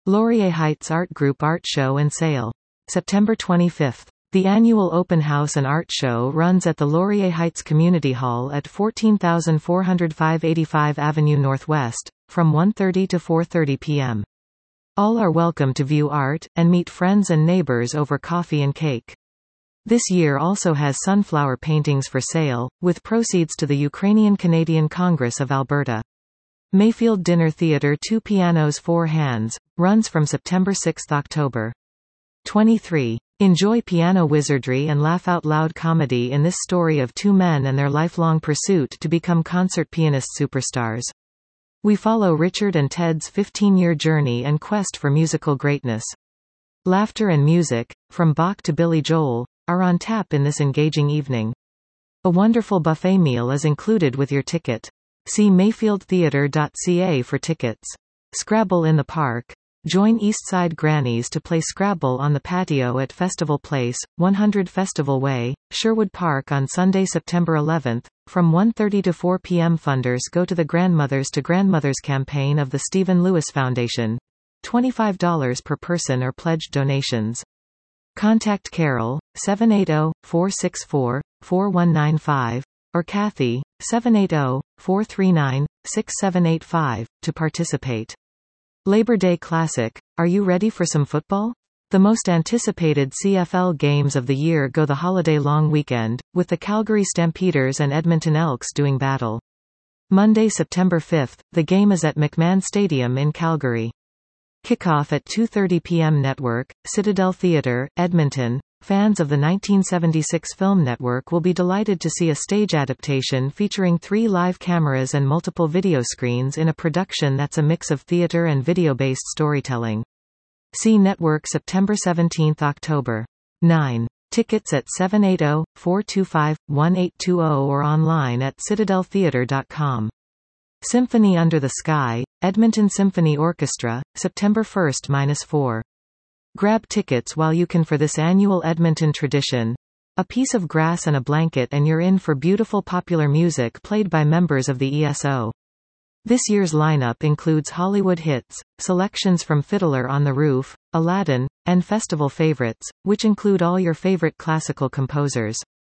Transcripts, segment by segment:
Laurier Heights Art Group Art Show and Sale. September 25. The annual open house and art show runs at the Laurier Heights Community Hall at 14,405 85 Avenue Northwest, from 1:30 to 4:30 p.m. All are welcome to view art, and meet friends and neighbors over coffee and cake. This year also has sunflower paintings for sale, with proceeds to the Ukrainian-Canadian Congress of Alberta. Mayfield Dinner Theatre 2 Pianos 4 Hands, runs from September 6 to October 23. Enjoy piano wizardry and laugh out loud comedy in this story of two men and their lifelong pursuit to become concert pianist superstars. We follow Richard and Ted's 15-year journey and quest for musical greatness. Laughter and music, from Bach to Billy Joel, are on tap in this engaging evening. A wonderful buffet meal is included with your ticket. See mayfieldtheatre.ca for tickets. Scrabble in the park. Join Eastside Grannies to play Scrabble on the patio at Festival Place, 100 Festival Way, Sherwood Park on Sunday, September 11. From 1:30 to 4 p.m. Funders go to the Grandmothers to Grandmothers campaign of the Stephen Lewis Foundation. $25 per person or pledged donations. Contact Carol, 780-464-4195, or Kathy, 780-439-6785, to participate. Labor Day Classic. Are you ready for some football? The most anticipated CFL games of the year go the holiday long weekend, with the Calgary Stampeders and Edmonton Elks doing battle. Monday, September 5, the game is at McMahon Stadium in Calgary. Kickoff at 2:30 p.m. Network, Citadel Theatre, Edmonton. Fans of the 1976 film Network will be delighted to see a stage adaptation featuring 3 live cameras and multiple video screens in a production that's a mix of theater and video-based storytelling. See Network September 17, October 9. Tickets at 780-425-1820 or online at citadeltheatre.com. Symphony Under the Sky, Edmonton Symphony Orchestra, September 1-4. Grab tickets while you can for this annual Edmonton tradition. A piece of grass and a blanket and you're in for beautiful popular music played by members of the ESO. This year's lineup includes Hollywood hits, selections from Fiddler on the Roof, Aladdin, and festival favorites, which include all your favorite classical composers.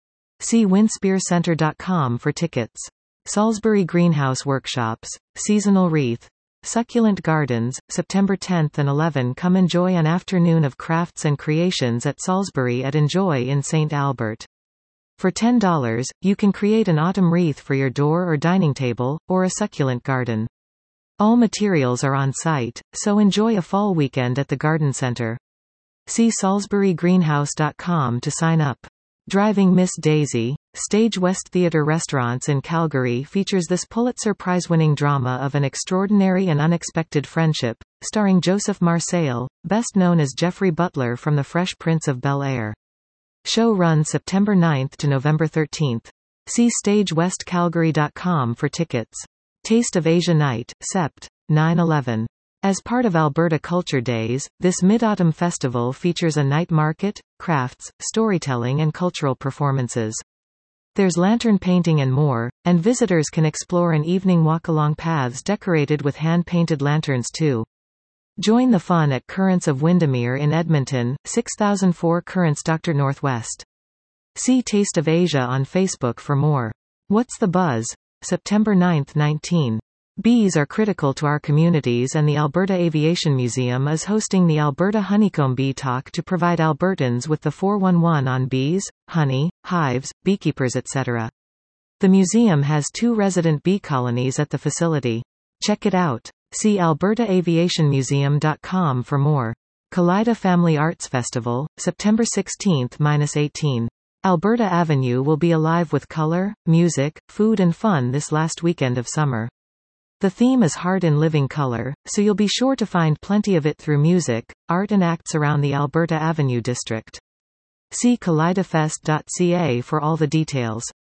See winspearcenter.com for tickets. Salisbury Greenhouse Workshops, Seasonal Wreath, Succulent Gardens, September 10 and 11. Come enjoy an afternoon of crafts and creations at Salisbury at Enjoy in St. Albert. For $10, you can create an autumn wreath for your door or dining table, or a succulent garden. All materials are on site, so enjoy a fall weekend at the Garden Center. See salisburygreenhouse.com to sign up. Driving Miss Daisy, Stage West Theatre Restaurants in Calgary features this Pulitzer Prize-winning drama of an extraordinary and unexpected friendship, starring Joseph Marseille, best known as Jeffrey Butler from The Fresh Prince of Bel-Air. Show runs September 9 to November 13. See stagewestcalgary.com for tickets. Taste of Asia Night, Sept. 9/11. As part of Alberta Culture Days, this Mid-Autumn Festival features a night market, crafts, storytelling and cultural performances. There's lantern painting and more, and visitors can explore an evening walk along paths decorated with hand-painted lanterns too. Join the fun at Currents of Windermere in Edmonton, 6004 Currents Dr. Northwest. See Taste of Asia on Facebook for more. What's the Buzz? September 9, 19. Bees are critical to our communities and the Alberta Aviation Museum is hosting the Alberta Honeycomb Bee Talk to provide Albertans with the 411 on bees, honey, hives, beekeepers etc. The museum has 2 resident bee colonies at the facility. Check it out. See albertaaviationmuseum.com for more. Kaleida Family Arts Festival, September 16-18. Alberta Avenue will be alive with color, music, food and fun this last weekend of summer. The theme is Heart in Living Color, so you'll be sure to find plenty of it through music, art and acts around the Alberta Avenue district. See kaleidafest.ca for all the details.